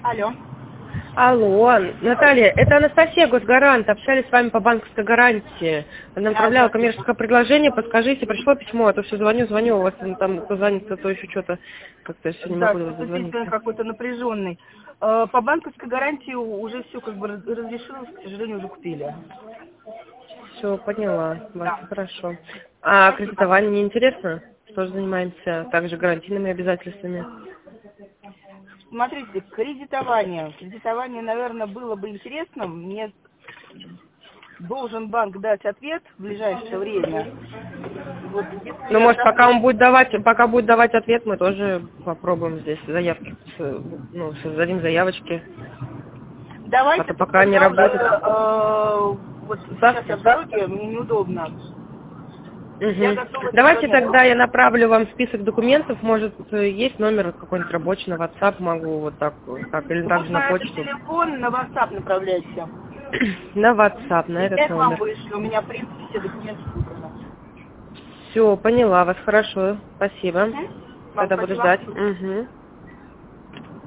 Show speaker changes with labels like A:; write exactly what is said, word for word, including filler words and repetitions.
A: Алло.
B: Алло, Наталья, это Анастасия, госгарант. Общались с вами по банковской гарантии. Она направляла коммерческое предложение. Подскажите, пришло письмо, а то все звоню, звоню, у вас там кто занят, то еще что-то. Как-то все не
A: Да,
B: могу
A: что-то
B: дозвониться.
A: действительно какой-то напряженный. Э, По банковской гарантии уже все как бы раз- разрешилось, к сожалению, уже купили.
B: Все, поняла вас,
A: Да.
B: хорошо. А
A: Спасибо.
B: кредитование не интересно? Тоже занимаемся также гарантийными обязательствами.
A: Смотрите, кредитование. Кредитование, наверное, было бы интересно. Мне должен банк дать ответ в ближайшее время. Вот если
B: Ну,
A: я
B: может, пока он
A: такой...
B: будет давать, пока будет давать ответ, мы тоже попробуем здесь заявки, с- ну, создадим заявочки. А
A: Давайте
B: то пока не
A: тогда,
B: работает.
A: э, вот сейчас я
B: Завтра?
A: в дороге, мне неудобно. Я
B: Мгм.
A: готова
B: Давайте
A: сегодня...
B: тогда я направлю вам список документов. Может, есть номер какой-нибудь рабочий на WhatsApp, могу вот так, вот так или
A: Вот
B: также на
A: на этот
B: почту.
A: телефон на WhatsApp направляйте.
B: На WhatsApp, на
A: И
B: этот
A: я к вам
B: номер.
A: вышлю. У меня, в принципе, все документы собраны.
B: Все, поняла вас, хорошо, спасибо.
A: Мгм. Вам
B: Тогда буду
A: спасибо.
B: ждать. Угу.